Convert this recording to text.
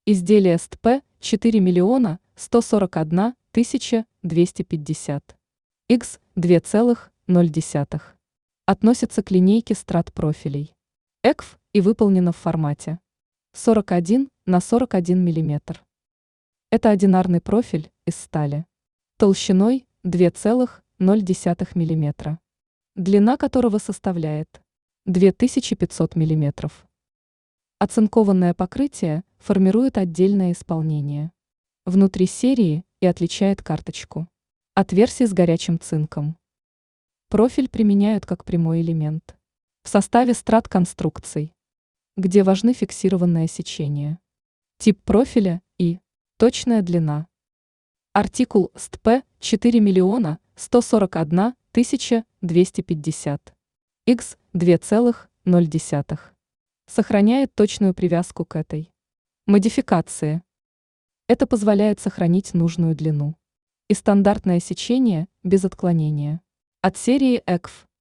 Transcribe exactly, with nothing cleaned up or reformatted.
Изделие СТП четыре миллиона сто сорок одна тысяча двести пятьдесят икс два целых ноль десятых. Относится к линейке страт-профилей. ЭКФ и выполнено в формате сорок один на сорок один миллиметр. Это одинарный профиль из стали толщиной два целых ноль десятых миллиметра, длина которого составляет две тысячи пятьсот миллиметров. Оцинкованное покрытие формирует отдельное исполнение внутри серии и отличает карточку от версии с горячим цинком. Профиль применяют как прямой элемент в составе страт-конструкций, где важны фиксированное сечение, тип профиля и точная длина. Артикул СТП четыре миллиона сто сорок одна тысяча двести пятьдесят икс два целых ноль десятых. Сохраняет точную привязку к этой модификации. Это позволяет сохранить нужную длину и стандартное сечение без отклонения от серии ЭКФ.